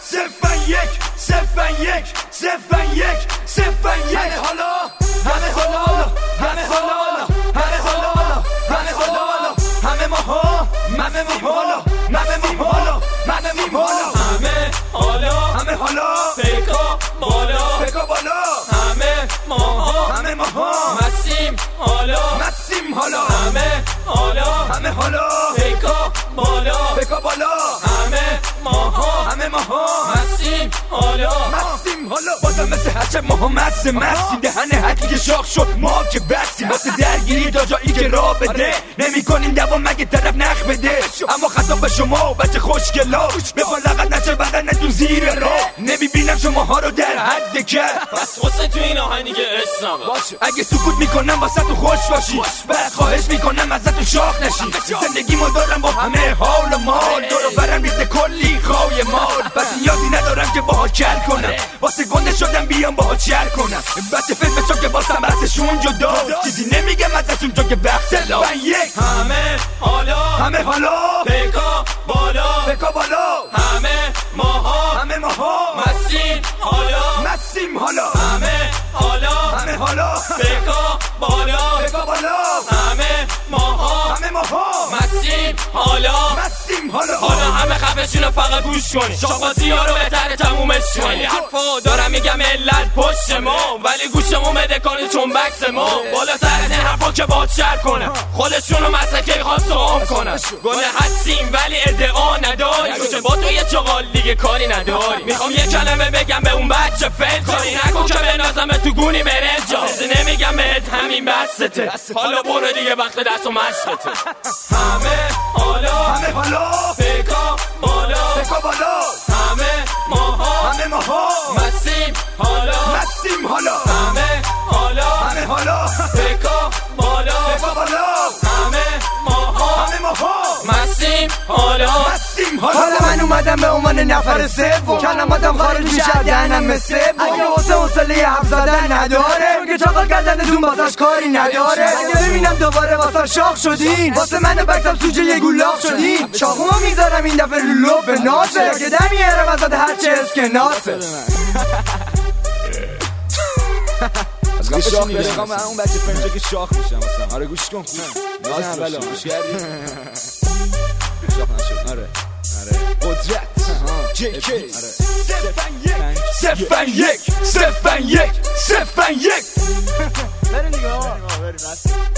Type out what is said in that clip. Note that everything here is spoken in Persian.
بازم مثل هرچه ماها مستی دهنه حقی که شاخ شد ما که بستی واسه درگیری تا جایی که راه بده نمی کنیم دوام مگه طرف نخ بده اما خطاب به شما بچه خوشگلا بخوان لغت نشه بدنتون زیر راه نمی بینم شماها رو در حد کرد بس حسین تو این آهنگ اسلامه اگه سکوت میکنم واسه تو خوش باشی بعد خواهش میکنم ازتون شاخ نشی زندگی ما دارم با همه حال و مال دورو برم ریخته کلی خواهی مال بس نیازی ندارم که باها کل کنم واسه گنده شدم بیام باها چر کنم بچه فیلم چون که باسم بحثشون جدا چیزی نمیگم ازشون چون که وقت لا همه حالا بکا بالا همه ماها مسیم حالا همه حالا بکا بالا همه ماها مسیم حالا همه خفشون فقط گوش کنی شاقاتی ها رو بهتره تمومش کنی حرفا دارم میگم علت پشت ما ولی گوشمون بده کنی چون بکس ما بالاتر از این حرفا که باد شر کنه خودشون رو مسکه خواست عام کنن گنده هستیم ولی ادعا نداری چون با تو یه چغال دیگه کاری نداری میخوام یه کلمه بگم به اون بچه فیل کاری نکن که به نازمه تو گونی مرنجا نمیگم بهت همین بسته حالا برو دیگه وقت دست و مشقته همه حالا بکا بالا همه ماها مسیم حالا همه حالا بکا بالا همه ماها مسیم حالا حالا من اومدم به عنوان نفر سوم کلماتم خارج میشه دهنم مثل اگه حوصله حرف زدن نداره که چاقال کردنتون بازش کاری نداره اگه ببینم دوباره واسه شاخ شدین واسه من بکتم سوجه یه گولاخ شدین چاقوما میذارم این دفعه رو لب نازه که دم میارم ازت هرچه اسکناسه از گوش شاخ داره من اون بچه فهمجا که شاخ میشم واسم آره گوش کن خوب ناز بلا گوش کردی شاخ نشد آره قدرت JK صفن یک بریم دیگه بریم